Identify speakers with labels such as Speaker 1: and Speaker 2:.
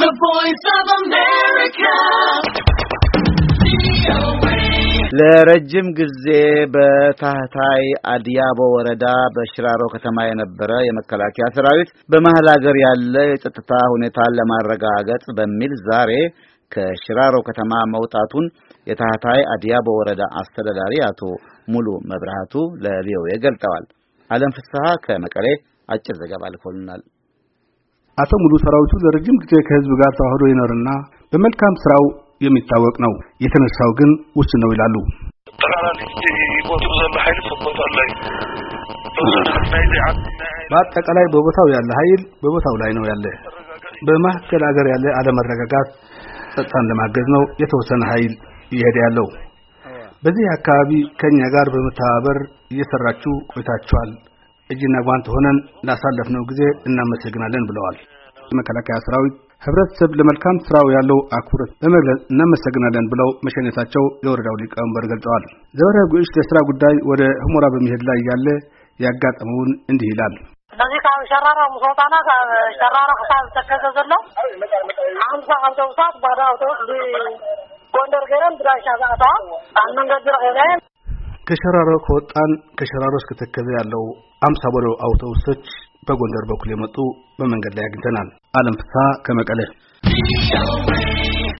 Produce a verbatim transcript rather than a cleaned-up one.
Speaker 1: The Voice of America.
Speaker 2: ለረጅም ጊዜ በታህታይ አዲያቦ ወረዳ በሽራሮ ከተማ የነበረ የመከላከያ ሰራዊት በመሃል ሀገር ያለ የጸጥታ ሁኔታን ለማረጋገጥ በሚል ዛሬ ከሽራሮ ከተማ መውጣቱን የታህታይ አዲያቦ ወረዳ አስተዳዳሪ አቶ ሙሉ መብራቱ ለቪኦኤ ገልጸዋል። አለም ፍስሐ ከመቀሌ አጭር ዘገባ ልኮልናል።
Speaker 3: አቶ ሙሉ ሰራዊቱ ለረጅም ጊዜ ከህዝብ ጋር ተዋህዶ ይኖርና በመልካም ስራው የሚታወቅ ነው። የተነሳው ግን ውስን ነው ይላሉ። በአጠቃላይ በቦታው ያለ ኃይል በቦታው ላይ ነው ያለ። በመሀከል ሀገር ያለ አለመረጋጋት ጸጥታን ለማገዝ ነው የተወሰነ ኃይል ይሄድ ያለው። በዚህ አካባቢ ከኛ ጋር በመተባበር እየሰራችሁ ቆይታችኋል። እጅና ጓንት ሆነን ላሳለፍነው ጊዜ እናመሰግናለን ብለዋል። የመከላከያ ሰራዊት ህብረተሰብ ለመልካም ስራው ያለው አክብሮት በመግለጽ እናመሰግናለን ብለው መሸኘታቸው የወረዳው ሊቀመንበር ገልጸዋል። ዘወረ ጉሽ ለስራ ጉዳይ ወደ ህሞራ በመሄድ ላይ ያለ ያጋጠመውን እንዲህ ይላል።
Speaker 4: በዚህ ካው ሸራራ ሙሶታና ሸራራ ሐሳብ ተከዘዘለ አምሳ አውቶቡሳት ባዳ አውቶቡስ ጎንደር ገረም ድራሻ ጋታ አንመንገድ ረገን ከሸራሮ ከወጣን ከሸራሮ እስከ ተከዘ ያለው አምሳ ቦሎ አውቶቡሶች በጎንደር በኩል የመጡ በመንገድ ላይ አግኝተናል። አለም ፍስሐ ከመቀሌ